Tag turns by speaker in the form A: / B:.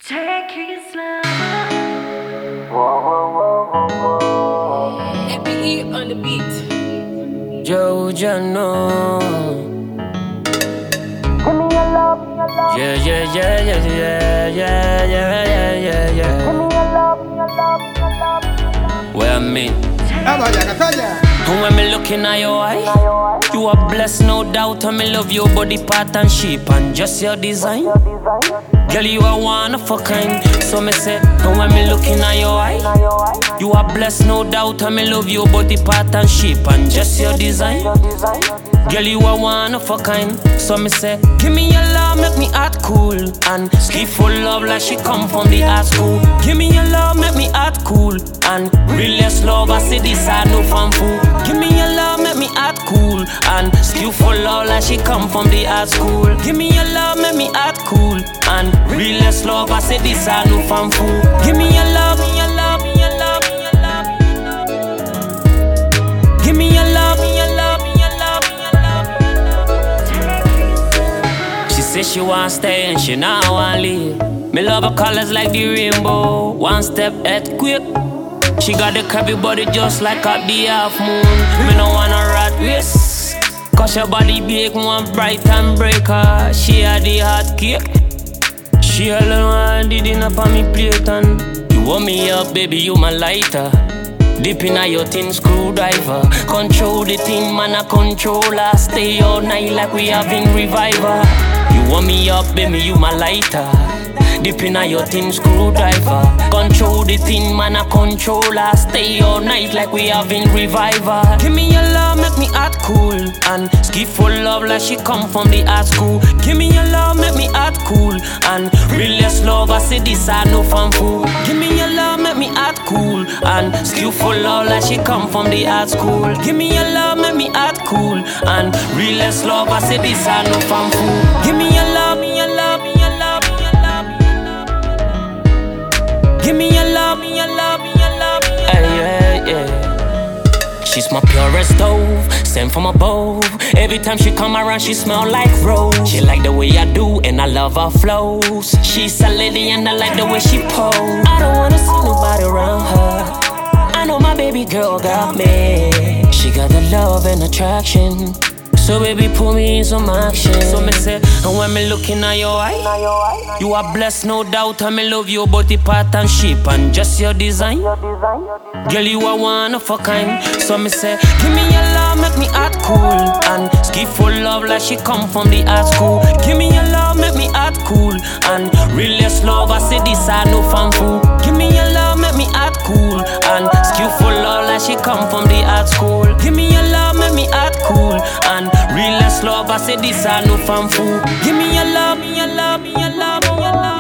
A: Take it slow.
B: FBE on the beat.
C: Joe Jano.
D: Give me your love, your love.
C: Yeah, yeah, yeah, yeah, yeah, yeah, yeah, yeah,
D: Give
C: yeah.
D: me your love, your love, your love, your love.
C: Where I mean,
E: Vaya.
C: and when me looking at your eye, you are blessed, no doubt. And me love your body part and shape and just your design.
D: Your design,
C: Girl, you are one of a kind. So me say, and when me looking at your eye,
D: your eye,
C: you are blessed, no doubt. And me love your body part and shape and just your design.
D: your design, your design.
C: Girl, you are one of a kind. So me say, give me your love, make me act cool. And give full love like she come from the art school. Give me your love, make me act cool. And realest love, I say this, I know from fool. Give me your love, make me act cool. And skillful love like she come from the art school. Give me your love, make me act cool. And realest love, I say this, I know from fool. Give me your love, your love, your love, your love, your love. Give me your love, your love, your love, your love. She says she want stay and she not want leave. Me love her colors like the rainbow. One step earthquake. She got the curvy body just like a the half moon. Me no wanna rat race, cause her body big, one bright and break her. She had the hot cake. She alone did enough on me plate. And you want me up, baby, you my lighter. Deep in your thin screwdriver. Control the thing, man, a controller. Stay all night like we having revival. You want me up, baby, you my lighter. Deep in your thin screwdriver. Control the thing, man, a controller. Stay all night like we having revival. Give me your love, make me act cool. And skip full love like she come from the art school. Give me your love, make me act cool. And realest love, I say this, I know from fool. Give me your love, make me act cool. And skillful love like she come from the art school. Give me your love, make me act cool. And realest love, I say this, I know from fool. Give me your love, your love, your love, your love. Give me your love, your love, your love. Hey, yeah, yeah. She's my purest dove, sent from above. Every time she come around, she smell like rose. She like the way I do, and I love her flows. She's a lady, and I like the way she pose. I don't wanna see nobody around her. I know my baby girl got me. She got the love and attraction. So baby, put me in some action. So me say, and when me looking at your eye,
D: Your eye,
C: you are blessed, no doubt. And me love your body part and shape and just your design.
D: your design, your design.
C: Girl, you are one of a kind. So me say, give me your love, make me act cool. And skip full love like she come from the art school. Give me your love, make me act cool. And realest love, I say this, I know from fool. Give me your love, make me act cool. And skillful love like she come from the art school. Give me your love, make me act cool. And realest love, I say this, I know from fool. Give me your love, your love, your love, your love.